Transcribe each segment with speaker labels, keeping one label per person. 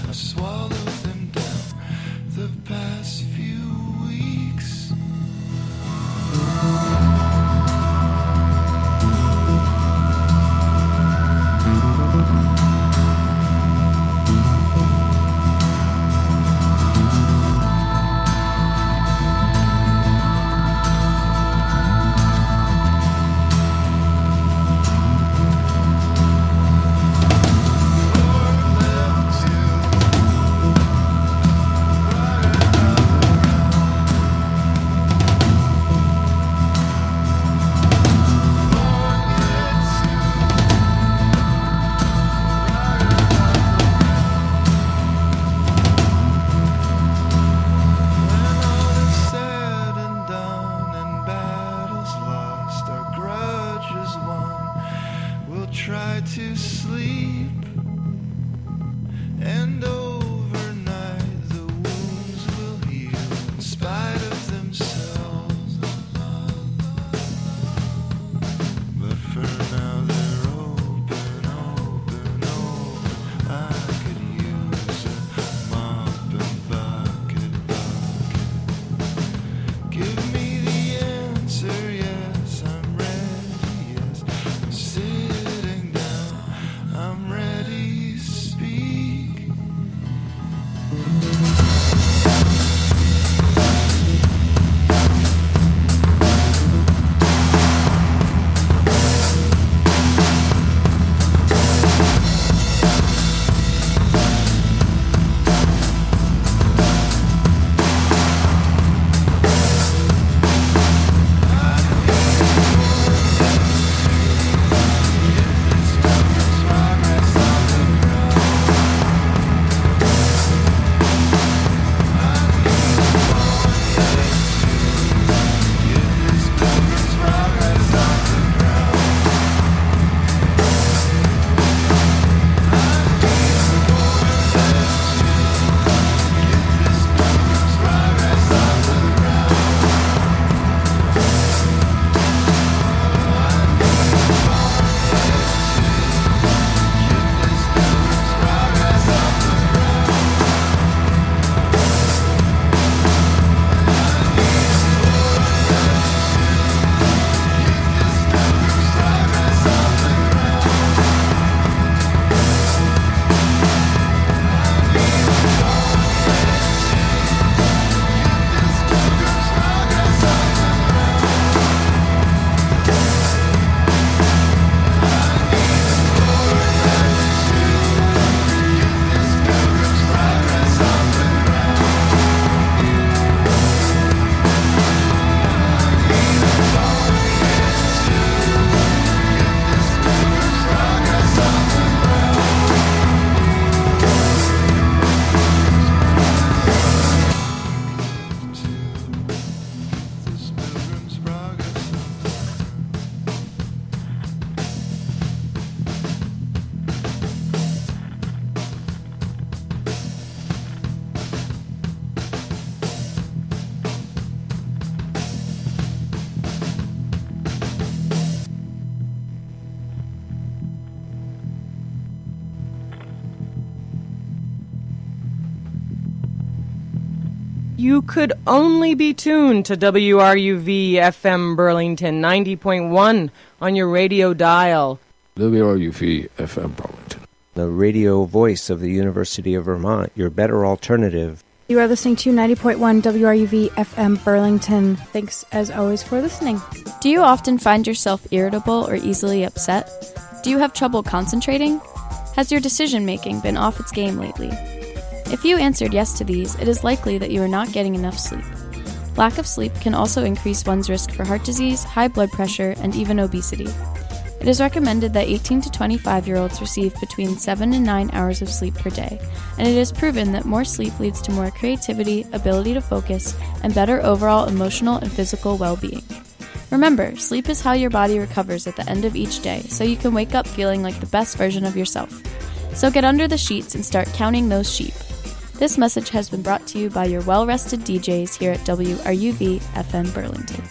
Speaker 1: You could only be tuned to WRUV FM Burlington 90.1 on your radio dial.
Speaker 2: WRUV FM Burlington,
Speaker 3: the radio voice of the University of Vermont, your better alternative.
Speaker 4: You are listening to 90.1 WRUV FM Burlington. Thanks, as always, for listening.
Speaker 5: Do you often find yourself irritable or easily upset? Do you have trouble concentrating? Has your decision-making been off its game lately? If you answered yes to these, it is likely that you are not getting enough sleep. Lack of sleep can also increase one's risk for heart disease, high blood pressure, and even obesity. It is recommended that 18 to 25-year-olds receive between 7 and 9 hours of sleep per day, and it is proven that more sleep leads to more creativity, ability to focus, and better overall emotional and physical well-being. Remember, sleep is how your body recovers at the end of each day, so you can wake up feeling like the best version of yourself. So get under the sheets and start counting those sheep. This message has been brought to you by your well-rested DJs here at WRUV FM Burlington.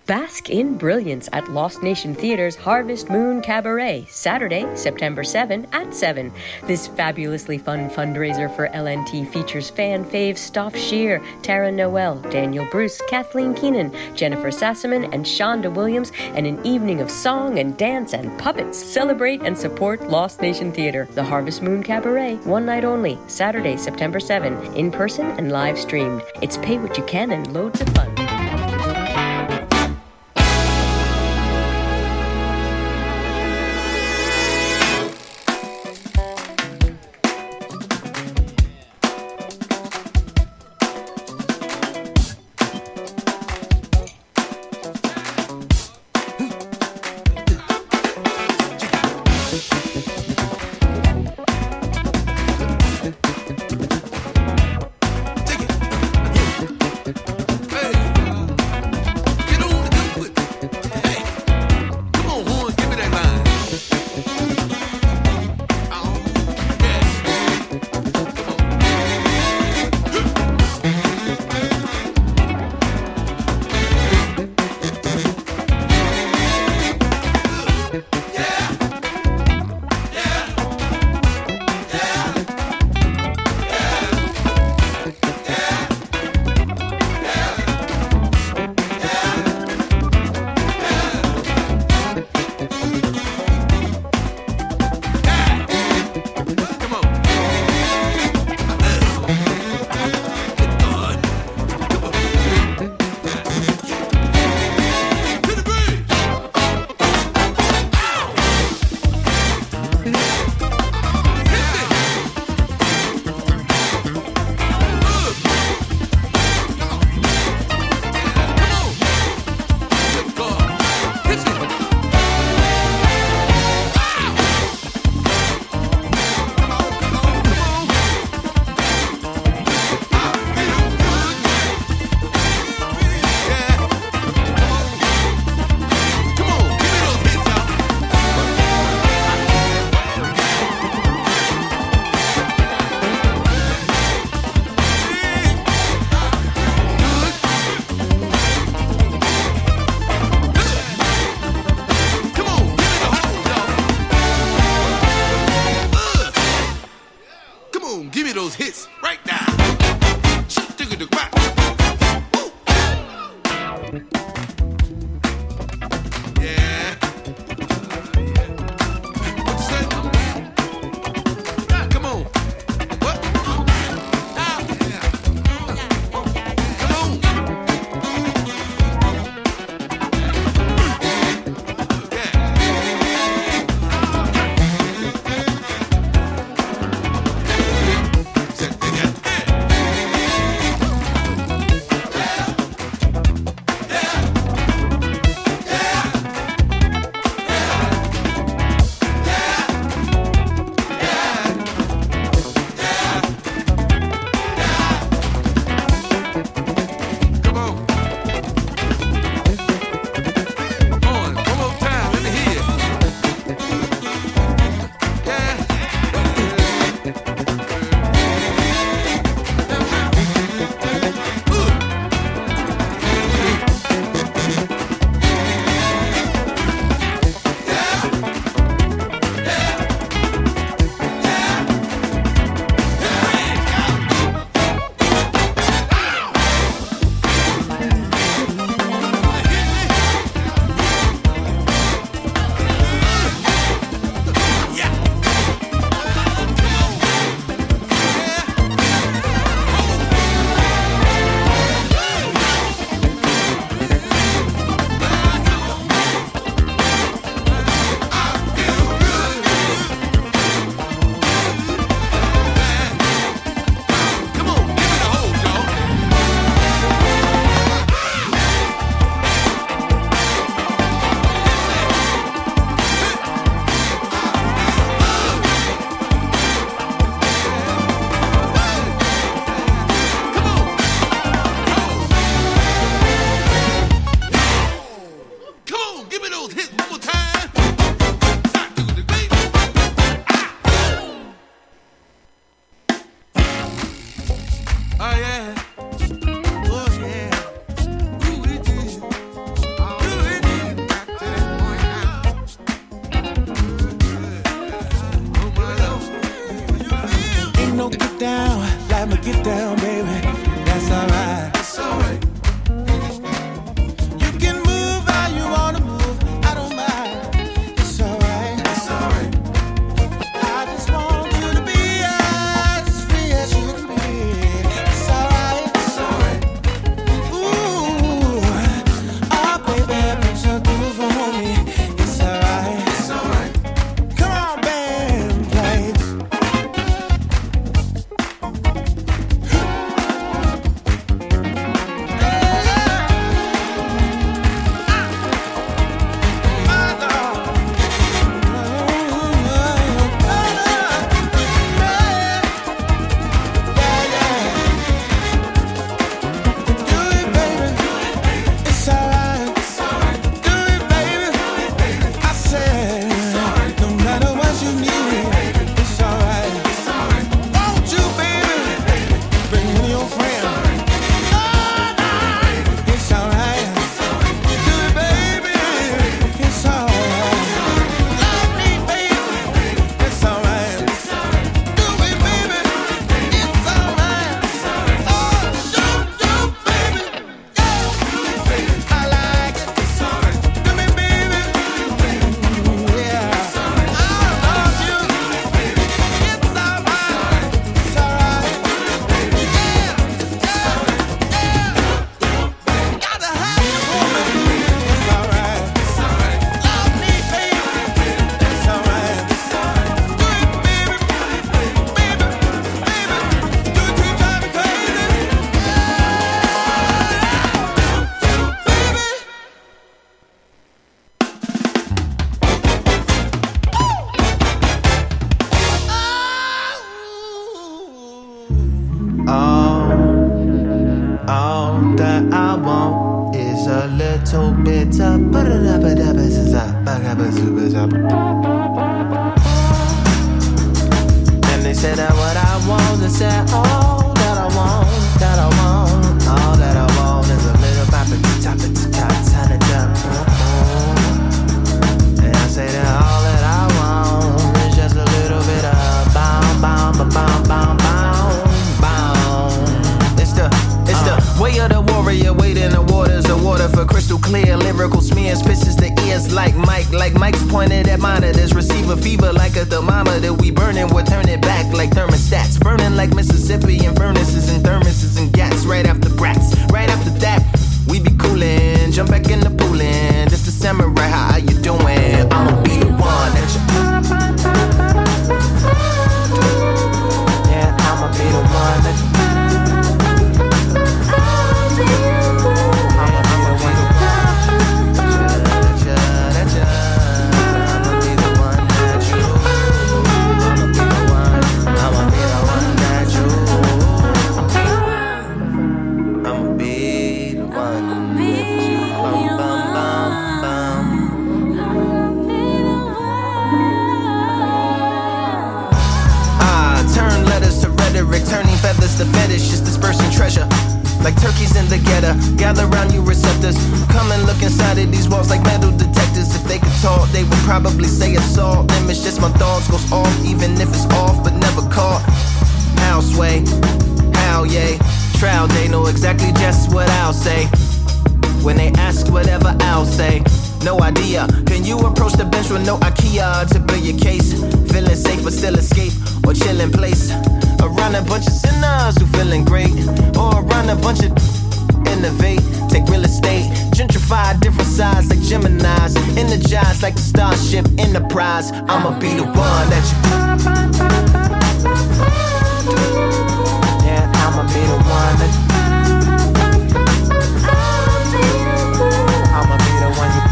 Speaker 6: Bask in brilliance at Lost Nation Theater's Harvest Moon Cabaret, Saturday, September 7 at 7. This fabulously fun fundraiser for LNT features fan faves Stoff Shear, Tara Noel, Daniel Bruce, Kathleen Keenan, Jennifer Sassaman, and Shonda Williams, and an evening of song and dance and puppets. Celebrate and support Lost Nation Theater. The Harvest Moon Cabaret, one night only, Saturday, September 7, in person and live streamed. It's pay what you can and loads of fun.
Speaker 7: go get down, let me get down, baby. That's alright. That's alright. You can move how you wanna move. I don't mind. It's alright. It's alright. I just want you to be as free as you can be. It's alright. It's alright. Ooh, oh baby, put your groove on me. It's alright. It's alright. Come on, band, play. All that I want is a little bit of and they said that what I want, they said all that I want, all that I want is a little and I say that all that I want is just a little bit of bound. It's the way of the warrior, wading the waters of water for crystal clear. Lyrical smears, pisses the ears like Mike's pointed at monitors. Receive a fever like a thermometer. We burning, we'll turn it back like thermostats. Burning like Mississippi and furnaces and thermoses and gats. Right after brats, right after that, we be coolin'. Jump back in the poolin'. This the samurai, how you doing? I'ma be the one that you. Yeah, I'ma be the one that you. Turning feathers to fetish, just dispersing treasure. Like turkeys in the ghetto, gather round you receptors. Come and look inside of these walls like metal detectors. If they could talk, they would probably say it's all them. It's just my thoughts goes off, even if it's off, but never caught. How sway, how yay. Trial day, know exactly just what I'll say. When they ask whatever I'll say. No idea, can you approach the bench with no IKEA to build your case? Feeling safe but still escape, or chill in place. Around a bunch of sinners who feeling great, or around a bunch of innovate, take real estate, gentrify different sides like Geminis, energize like the Starship Enterprise. I'ma be the one that you. Yeah, I'ma be the one that you. I'ma be the one you.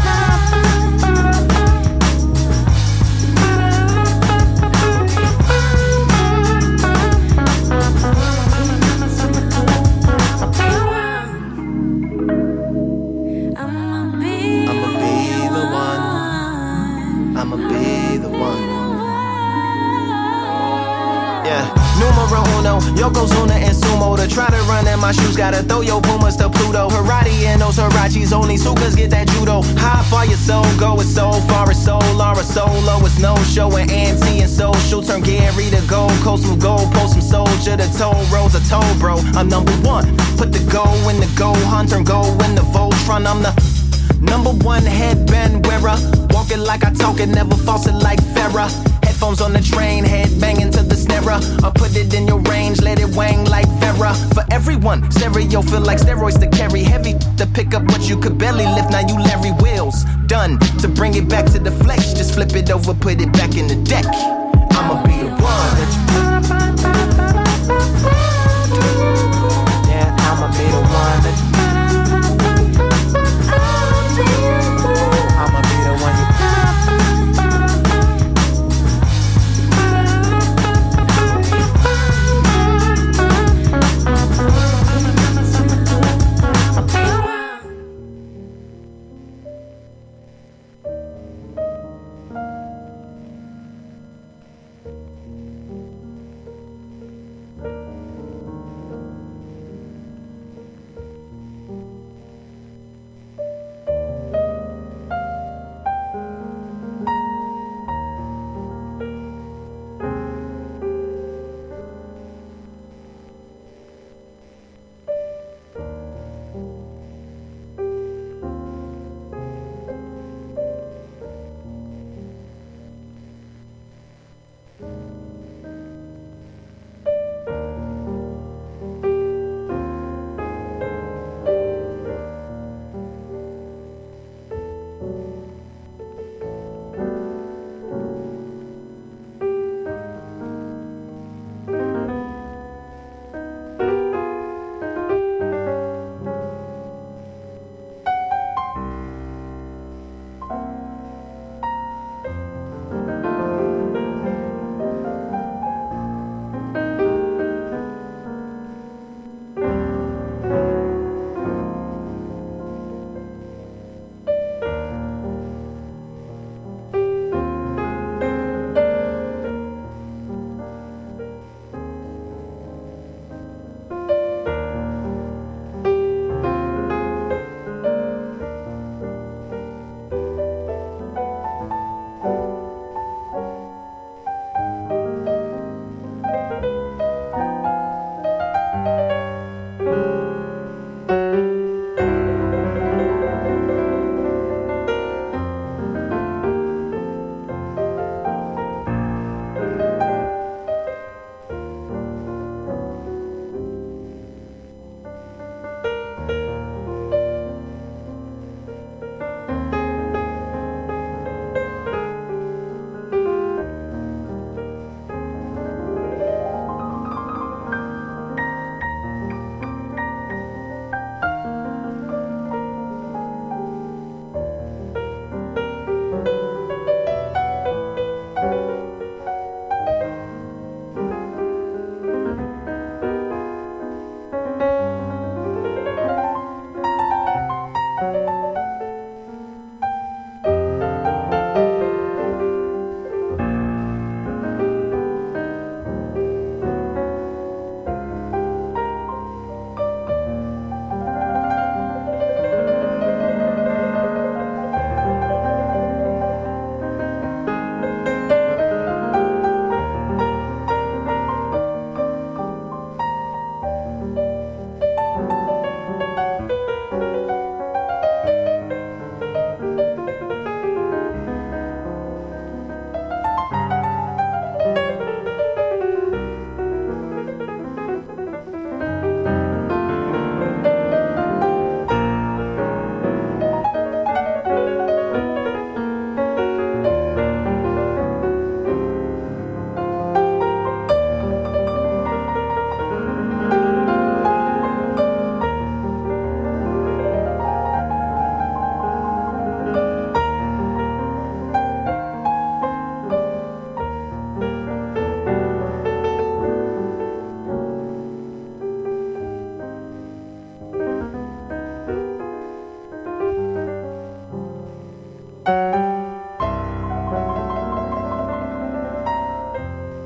Speaker 7: I'ma be the one. Yeah, numero uno, Yokozuna and Sumo. To try to run in my shoes, gotta throw your Pumas to Pluto. Karate and those Hirachis, only Sukas get that judo. How far your soul go, it's so far, it's so Laura Solo. It's no show and anti and social. Turn Gary to Gold Coast, move gold, post some soldier. The toll roads are told, bro. I'm number one. Put the go in the go hunt, turn go in the Voltron. I'm the number one headband wearer. Walk it like I talk it, never false it like Farrah. Headphones on the train, head banging to the snare. I put it in your range, let it wang like Farrah. For everyone, stereo feel like steroids to carry. Heavy to pick up what you could barely lift, now you Larry Wheels. Done, to bring it back to the flesh, just flip it over, put it back in the deck.